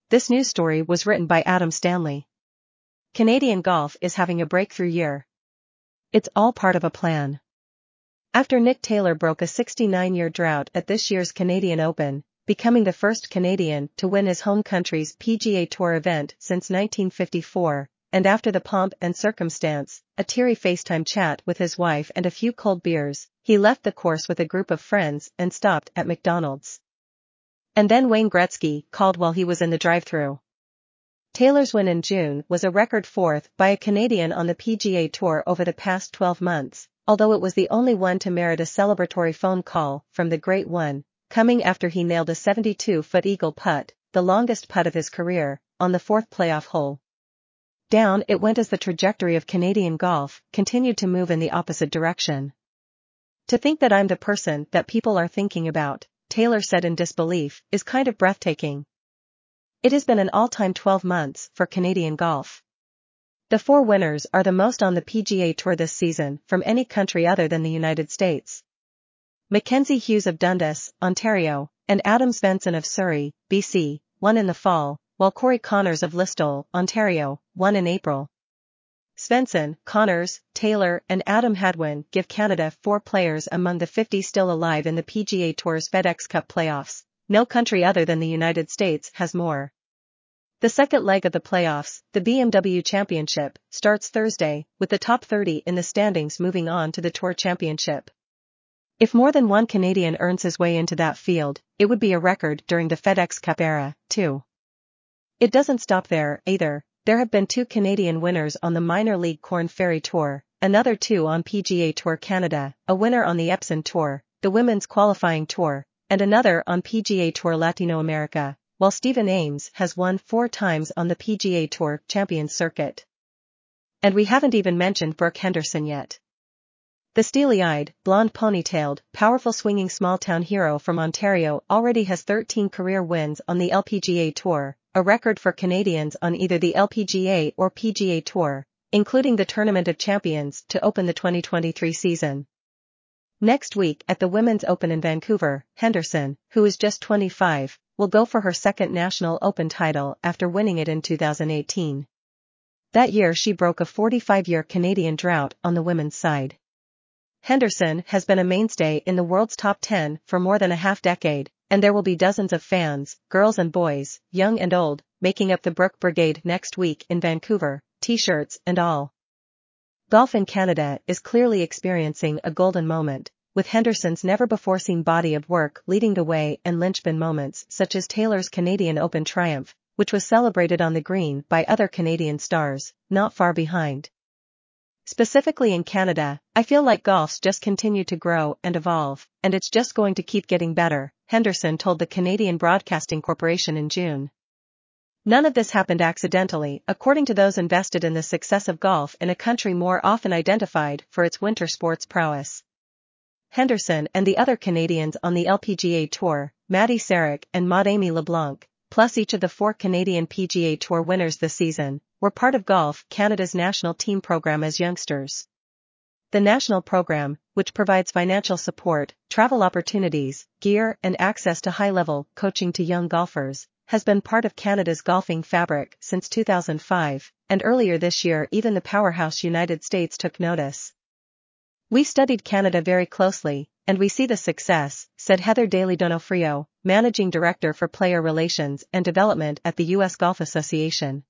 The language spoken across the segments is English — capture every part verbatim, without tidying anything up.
This news story was written by Adam Stanley. Canadian golf is having a breakthrough year. It's all part of a plan. After Nick Taylor broke a sixty-nine-year drought at this year's Canadian Open, becoming the first Canadian to win his home country's P G A Tour event since nineteen fifty-four, and after the pomp and circumstance, a teary FaceTime chat with his wife and a few cold beers, he left the course with a group of friends and stopped at McDonald's. And then Wayne Gretzky called while he was in the drive-thru. Taylor's win in June was a record fourth by a Canadian on the P G A Tour over the past twelve months, although it was the only one to merit a celebratory phone call from the Great One, coming after he nailed a seventy-two-foot eagle putt, the longest putt of his career, on the fourth playoff hole. Down it went as the trajectory of Canadian golf continued to move in the opposite direction. "To think that I'm the person that people are thinking about," Taylor said in disbelief, "is kind of breathtaking. It has been an all-time twelve months for Canadian golf. The four winners are the most on the P G A Tour this season from any country other than the United States. Mackenzie Hughes of Dundas, Ontario, and Adam Svensson of Surrey, B C, won in the fall, while Corey Connors of Listowel, Ontario, won in April. Svensson, Connors, Taylor, and Adam Hadwin give Canada four players among the fifty still alive in the P G A Tour's FedEx Cup playoffs. No country other than the United States has more. The second leg of the playoffs, the B M W Championship, starts Thursday, with the top thirty in the standings moving on to the Tour Championship. If more than one Canadian earns his way into that field, it would be a record during the FedEx Cup era, too. It doesn't stop there, either. There have been two Canadian winners on the minor league Corn Ferry Tour, another two on P G A Tour Canada, a winner on the Epson Tour, the Women's Qualifying Tour, and another on P G A Tour Latino America, while Stephen Ames has won four times on the P G A Tour Champions Circuit. And we haven't even mentioned Brooke Henderson yet. The steely-eyed, blonde ponytailed, powerful swinging small-town hero from Ontario already has thirteen career wins on the L P G A Tour, a record for Canadians on either the L P G A or P G A Tour, including the Tournament of Champions to open the twenty twenty-three season. Next week at the Women's Open in Vancouver, Henderson, who is just twenty-five, will go for her second National Open title after winning it in two thousand eighteen. That year she broke a forty-five-year Canadian drought on the women's side. Henderson has been a mainstay in the world's top ten for more than a half-decade, and there will be dozens of fans, girls and boys, young and old, making up the Brooke Brigade next week in Vancouver, t-shirts and all. Golf in Canada is clearly experiencing a golden moment, with Henderson's never-before-seen body of work leading the way and linchpin moments such as Taylor's Canadian Open triumph, which was celebrated on the green by other Canadian stars, not far behind. Specifically in Canada, I feel like golf's just continued to grow and evolve, and it's just going to keep getting better, Henderson told the Canadian Broadcasting Corporation in June. None of this happened accidentally, according to those invested in the success of golf in a country more often identified for its winter sports prowess. Henderson and the other Canadians on the L P G A Tour, Maddie Sarek and Maud-Amy LeBlanc, plus each of the four Canadian P G A Tour winners this season, were part of Golf Canada's national team program as youngsters. The national program, which provides financial support, travel opportunities, gear and access to high-level coaching to young golfers, has been part of Canada's golfing fabric since two thousand five, and earlier this year even the powerhouse United States took notice. "We studied Canada very closely, and we see the success," said Heather Daly Donofrio, Managing Director for Player Relations and Development at the U S Golf Association.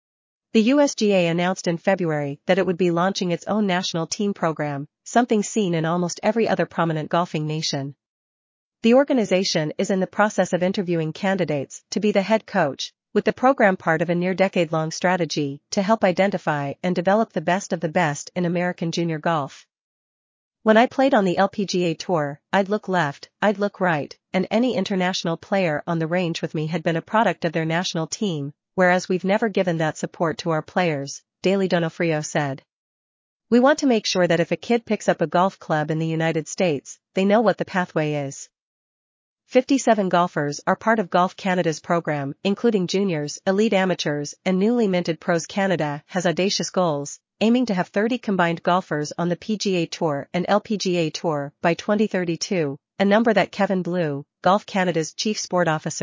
The U S G A announced in February that it would be launching its own national team program, something seen in almost every other prominent golfing nation. The organization is in the process of interviewing candidates to be the head coach, with the program part of a near-decade-long strategy to help identify and develop the best of the best in American junior golf. "When I played on the L P G A Tour, I'd look left, I'd look right, and any international player on the range with me had been a product of their national team, whereas we've never given that support to our players," Daly Donofrio said. "We want to make sure that if a kid picks up a golf club in the United States, they know what the pathway is." fifty-seven golfers are part of Golf Canada's program, including juniors, elite amateurs, and newly minted pros. Canada has audacious goals, aiming to have thirty combined golfers on the P G A Tour and L P G A Tour by twenty thirty-two, a number that Kevin Blue, Golf Canada's chief sport officer,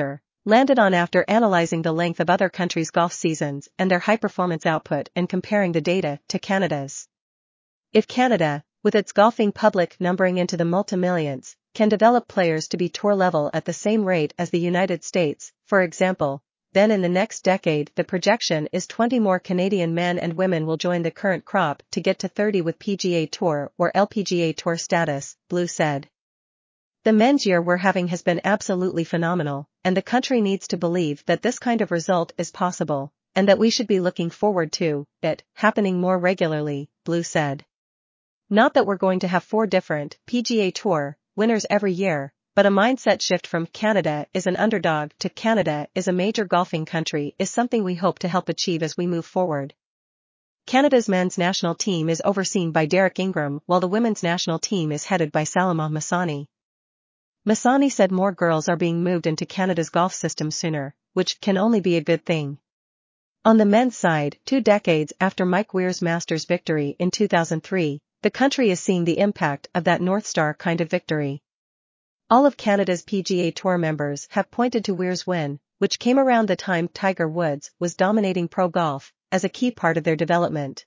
landed on after analyzing the length of other countries' golf seasons and their high-performance output and comparing the data to Canada's. If Canada, with its golfing public numbering into the multi-millions, can develop players to be tour level at the same rate as the United States, for example, then in the next decade the projection is twenty more Canadian men and women will join the current crop to get to thirty with P G A Tour or L P G A Tour status, Blue said. The men's year we're having has been absolutely phenomenal, and the country needs to believe that this kind of result is possible, and that we should be looking forward to it happening more regularly, Blue said. Not that we're going to have four different P G A Tour winners every year, but a mindset shift from Canada is an underdog to Canada is a major golfing country is something we hope to help achieve as we move forward. Canada's men's national team is overseen by Derek Ingram while the women's national team is headed by Salima Masani. Masani said more girls are being moved into Canada's golf system sooner, which can only be a good thing. On the men's side, two decades after Mike Weir's Masters victory in two thousand three, the country is seeing the impact of that North Star kind of victory. All of Canada's P G A Tour members have pointed to Weir's win, which came around the time Tiger Woods was dominating pro golf, as a key part of their development.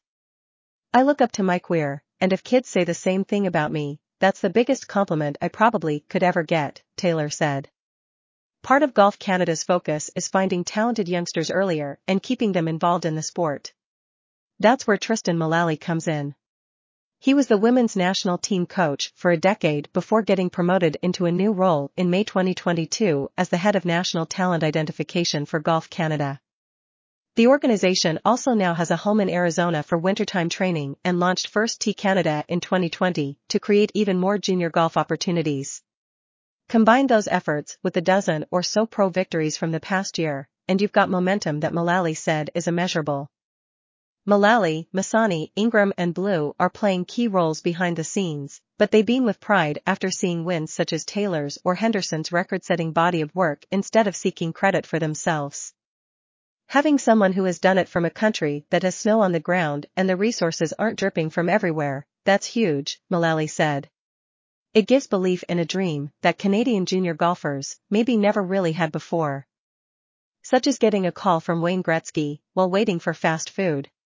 I look up to Mike Weir, and if kids say the same thing about me, that's the biggest compliment I probably could ever get, Taylor said. Part of Golf Canada's focus is finding talented youngsters earlier and keeping them involved in the sport. That's where Tristan Mullally comes in. He was the women's national team coach for a decade before getting promoted into a new role in May twenty twenty-two as the head of national talent identification for Golf Canada. The organization also now has a home in Arizona for wintertime training and launched First Tee Canada in twenty twenty to create even more junior golf opportunities. Combine those efforts with the dozen or so pro victories from the past year, and you've got momentum that Mullally said is immeasurable. Mullally, Masani, Ingram and Blue are playing key roles behind the scenes, but they beam with pride after seeing wins such as Taylor's or Henderson's record-setting body of work instead of seeking credit for themselves. Having someone who has done it from a country that has snow on the ground and the resources aren't dripping from everywhere, that's huge, Mullally said. It gives belief in a dream that Canadian junior golfers maybe never really had before. Such as getting a call from Wayne Gretzky while waiting for fast food.